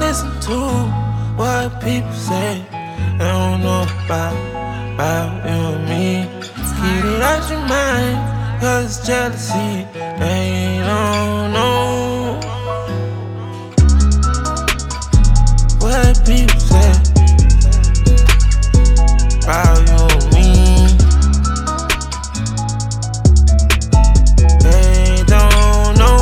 listen to what people say. They don't know about you and me. Get it out your mind, cause it's jealousy. They don't know what people say about you and me. They don't know.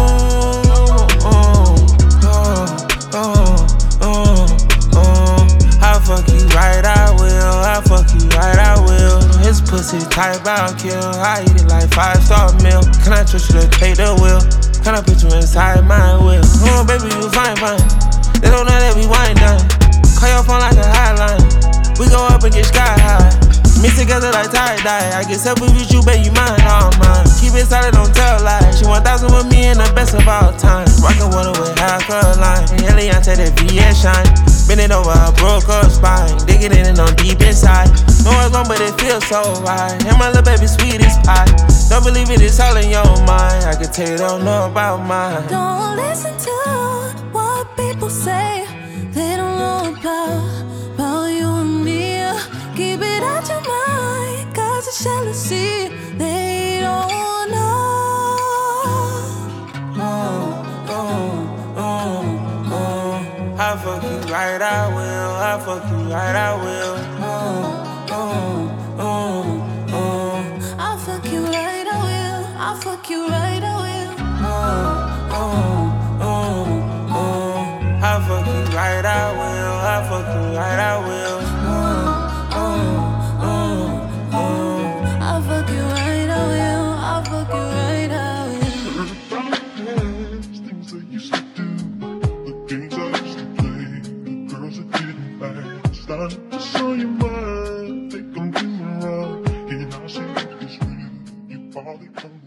I'll fuck you right, I will. I'll fuck you right, I will. His pussy tight, I'll kill. I eat it like 5-star meal. Can I trust you to take the wheel? Can I put you inside my will? Oh, baby, you fine. They don't know that we wine done. Call your phone like a hotline. We go up and get sky high. Mix together like tie-dye. I get selfish with you, babe, you mine, all mine. Keep it solid, don't tell lies. She 1,000 with me and the best of all time. Rockin' water with half a line. Eliante, that VS shine. Bend it over, I broke up spine. Digging in and on deep inside. No it's long, but it feels so right. And my little baby sweet as pie. Don't believe it, it's all in your mind. I can tell you don't know about mine. Don't listen to what people say. They don't know about you and me. Keep it out your mind, cause it's jealousy. They don't know. I'll fuck you right, I will. I'll fuck you right, I will. I'll fuck you right, I will. I'll fuck you right, I will. I'll fuck you right, I will. I'll fuck you right, I will. I'll fuck you right, I will. I'll fuck you right, I will. Things I used to do, the games I used to play, the girls that didn't last. Starting to show your mind, think I'm doing wrong, and I see it's real. You probably come